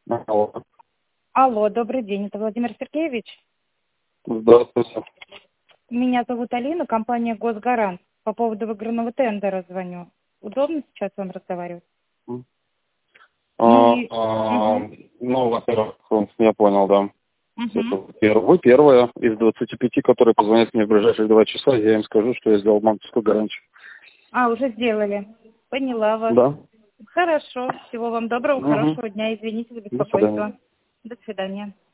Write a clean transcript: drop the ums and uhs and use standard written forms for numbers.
Алло. Алло, добрый день, это Владимир Сергеевич. Здравствуйте. Меня зовут Алина, компания «Госгарант». По поводу выигранного тендера звоню. Удобно сейчас вам разговаривать? Ну, во-первых, я понял, да. Мгм. Вы первая из 25, которые позвонят мне в ближайшие 2 часа, я им скажу, что я сделал банковскую гарантию. Уже сделали. Поняла вас. Да. Хорошо. Всего вам доброго, Угу. хорошего дня. Извините за До свидания. беспокойство. До свидания.